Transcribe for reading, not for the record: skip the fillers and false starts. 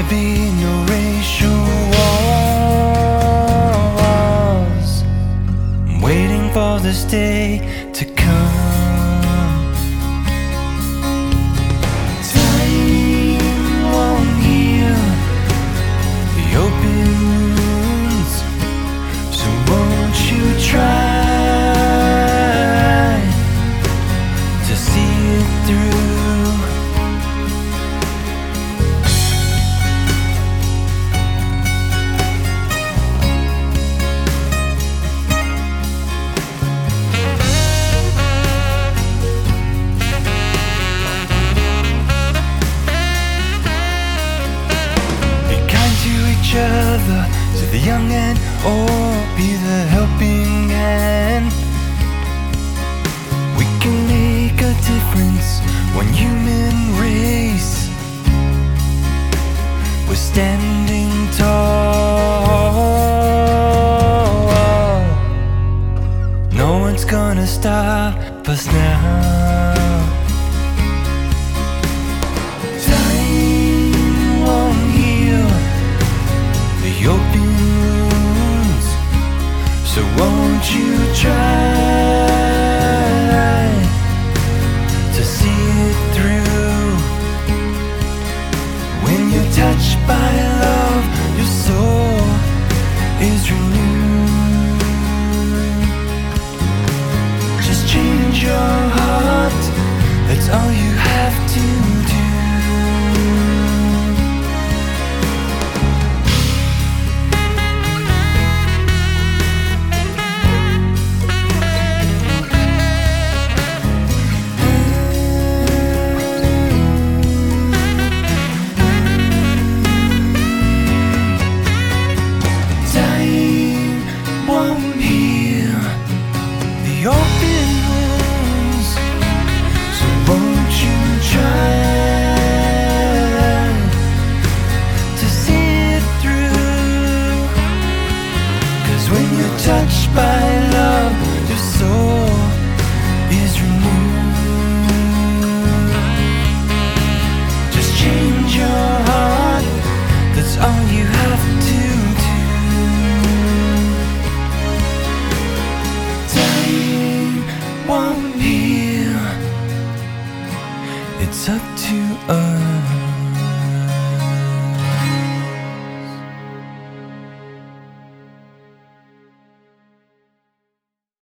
be no racial wars. I'm waiting for this day to come. Time won't heal the open wounds, so won't you try to see it through? Other, to the young and old, be the helping hand. We can make a difference, one human race. We're standing tall. No one's gonna stop us now. Open wounds, so won't you try to see it through? When you're touched by love, your soul is renewed. Just change your heart, that's all you have to do. Open wounds, so won't you try to see it through? 'Cause when you're touched by love, your soul is renewed. Just change your heart, that's all you have to do. Won't heal, it's up to